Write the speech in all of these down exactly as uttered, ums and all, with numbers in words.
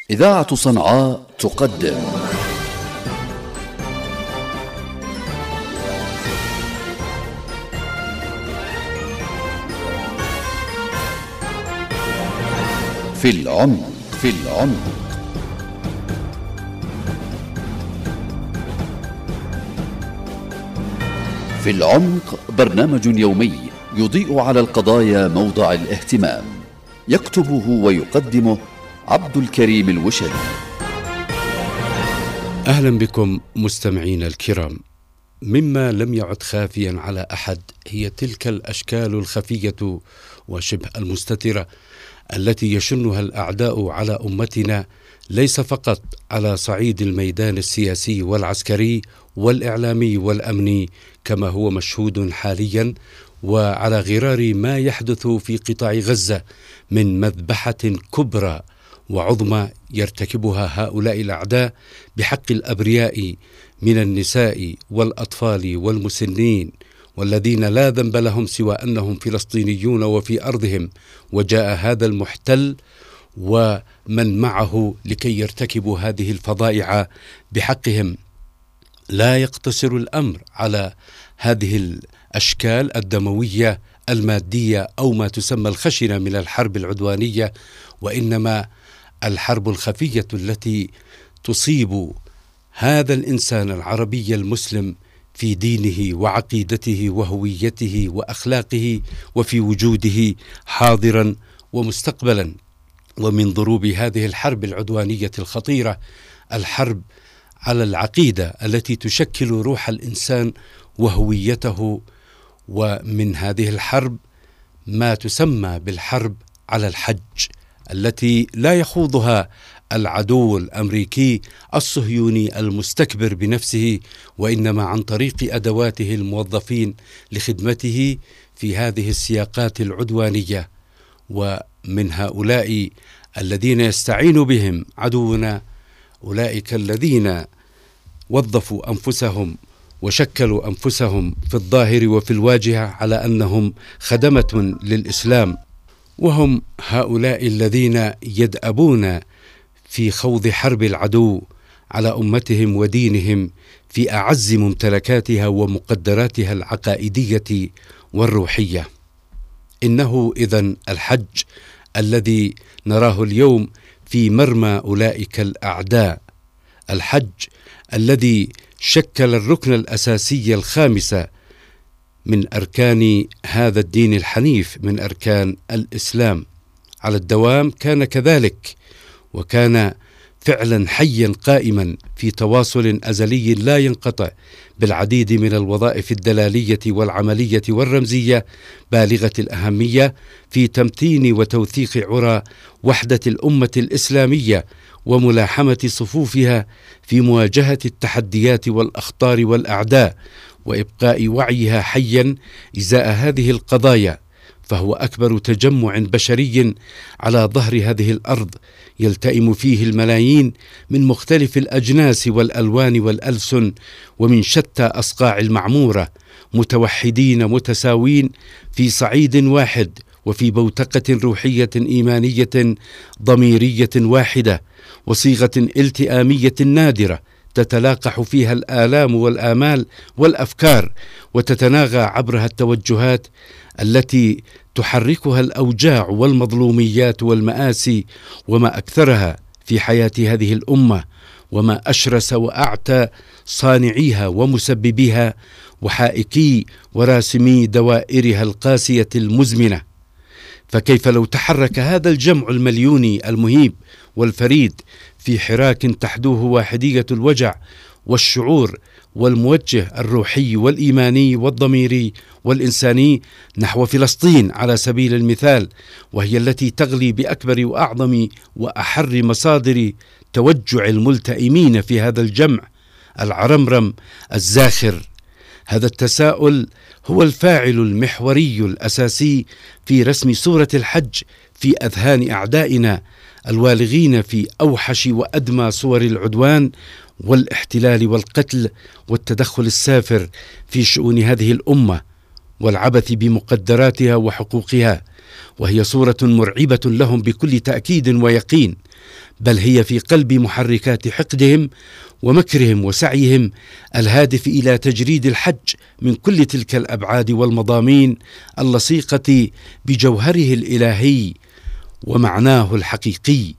إذاعة صنعاء تقدم في العمق في العمق في العمق برنامج يومي يضيء على القضايا موضع الاهتمام، يكتبه ويقدمه عبد الكريم الوشري. أهلا بكم مستمعين الكرام. مما لم يعد خافيا على أحد هي تلك الأشكال الخفية وشبه المستترة التي يشنها الأعداء على أمتنا، ليس فقط على صعيد الميدان السياسي والعسكري والإعلامي والأمني كما هو مشهود حاليا، وعلى غرار ما يحدث في قطاع غزة من مذبحة كبرى وعظمى يرتكبها هؤلاء الأعداء بحق الأبرياء من النساء والأطفال والمسنين، والذين لا ذنب لهم سوى أنهم فلسطينيون وفي أرضهم، وجاء هذا المحتل ومن معه لكي يرتكبوا هذه الفظائع بحقهم. لا يقتصر الأمر على هذه الأشكال الدموية المادية أو ما تسمى الخشنة من الحرب العدوانية، وإنما الحرب الخفية التي تصيب هذا الإنسان العربي المسلم في دينه وعقيدته وهويته وأخلاقه وفي وجوده حاضرا ومستقبلا. ومن ضروب هذه الحرب العدوانية الخطيرة الحرب على العقيدة التي تشكل روح الإنسان وهويته، ومن هذه الحرب ما تسمى بالحرب على الحج التي لا يخوضها العدو الأمريكي الصهيوني المستكبر بنفسه، وإنما عن طريق أدواته الموظفين لخدمته في هذه السياقات العدوانية. ومن هؤلاء الذين يستعين بهم عدونا أولئك الذين وظفوا أنفسهم وشكلوا أنفسهم في الظاهر وفي الواجهة على أنهم خدمة للإسلام، وهم هؤلاء الذين يدأبون في خوض حرب العدو على أمتهم ودينهم في أعز ممتلكاتها ومقدراتها العقائدية والروحية. إنه إذن الحج الذي نراه اليوم في مرمى أولئك الأعداء، الحج الذي شكل الركن الأساسي الخامس من أركان هذا الدين الحنيف، من أركان الإسلام على الدوام. كان كذلك، وكان فعلا حيا قائما في تواصل أزلي لا ينقطع بالعديد من الوظائف الدلالية والعملية والرمزية بالغة الأهمية في تمتين وتوثيق عرى وحدة الأمة الإسلامية وملاحمة صفوفها في مواجهة التحديات والأخطار والأعداء، وإبقاء وعيها حيا إزاء هذه القضايا. فهو أكبر تجمع بشري على ظهر هذه الأرض يلتئم فيه الملايين من مختلف الأجناس والألوان والألسن ومن شتى أصقاع المعمورة، متوحدين متساوين في صعيد واحد وفي بوتقة روحية إيمانية ضميرية واحدة، وصيغة التئامية نادرة تتلاقح فيها الآلام والآمال والأفكار، وتتناغى عبرها التوجهات التي تحركها الأوجاع والمظلوميات والمآسي، وما أكثرها في حياة هذه الأمة، وما أشرس وأعتى صانعيها ومسببيها وحائكي وراسمي دوائرها القاسية المزمنة. فكيف لو تحرك هذا الجمع المليوني المهيب والفريد في حراك تحدوه واحدية الوجع والشعور والموجه الروحي والإيماني والضميري والإنساني نحو فلسطين على سبيل المثال، وهي التي تغلي بأكبر وأعظم وأحر مصادر توجع الملتئمين في هذا الجمع العرمرم الزاخر. هذا التساؤل هو الفاعل المحوري الأساسي في رسم صورة الحج في أذهان أعدائنا الوالغين في أوحش وأدمى صور العدوان والاحتلال والقتل والتدخل السافر في شؤون هذه الأمة والعبث بمقدراتها وحقوقها، وهي صورة مرعبة لهم بكل تأكيد ويقين. بل هي في قلب محركات حقدهم ومكرهم وسعيهم الهادف إلى تجريد الحج من كل تلك الأبعاد والمضامين اللصيقة بجوهره الإلهي ومعناه الحقيقي،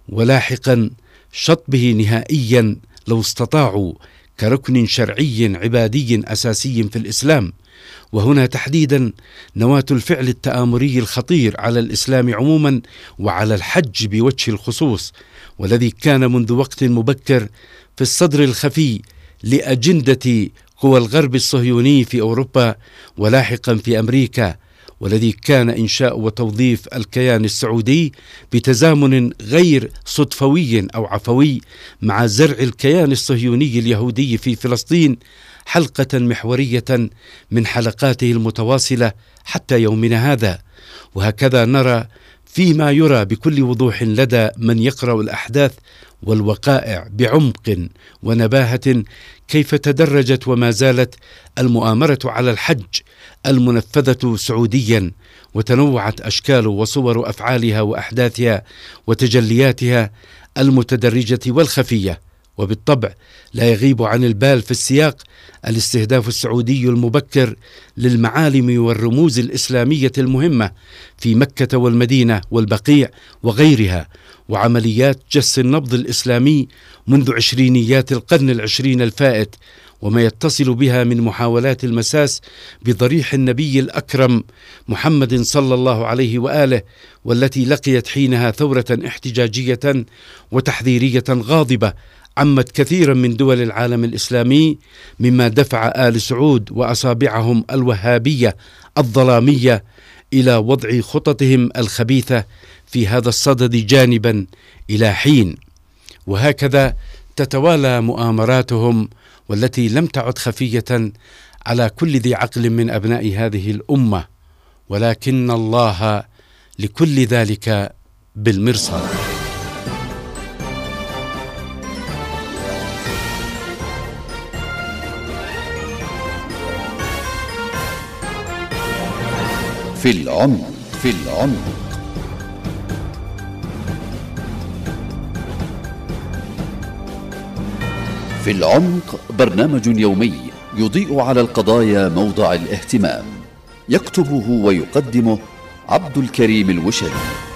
ولاحقا شطبه نهائيا لو استطاعوا كركن شرعي عبادي أساسي في الإسلام. وهنا تحديدا نواة الفعل التآمري الخطير على الإسلام عموما وعلى الحج بوجه الخصوص، والذي كان منذ وقت مبكر في الصدر الخفي لأجندة قوى الغرب الصهيوني في أوروبا ولاحقا في أمريكا، والذي كان إنشاء وتوظيف الكيان السعودي بتزامن غير صدفوي أو عفوي مع زرع الكيان الصهيوني اليهودي في فلسطين حلقة محورية من حلقاته المتواصلة حتى يومنا هذا. وهكذا نرى فيما يرى بكل وضوح لدى من يقرأ الأحداث والوقائع بعمق ونباهة كيف تدرجت وما زالت المؤامرة على الحج المنفذة سعوديا، وتنوعت أشكال وصور أفعالها وأحداثها وتجلياتها المتدرجة والخفية. وبالطبع لا يغيب عن البال في السياق الاستهداف السعودي المبكر للمعالم والرموز الإسلامية المهمة في مكة والمدينة والبقيع وغيرها، وعمليات جس النبض الإسلامي منذ عشرينيات القرن العشرين الفائت، وما يتصل بها من محاولات المساس بضريح النبي الأكرم محمد صلى الله عليه وآله، والتي لقيت حينها ثورة احتجاجية وتحذيرية غاضبة عمت كثيرا من دول العالم الإسلامي، مما دفع آل سعود وأصابعهم الوهابية الظلامية إلى وضع خططهم الخبيثة في هذا الصدد جانبا إلى حين. وهكذا تتوالى مؤامراتهم، والتي لم تعد خفية على كل ذي عقل من أبناء هذه الأمة، ولكن الله لكل ذلك بالمرصاد. في العمق في العمق في العمق برنامج يومي يضيء على القضايا موضع الاهتمام، يكتبه ويقدمه عبد الكريم الوشلي.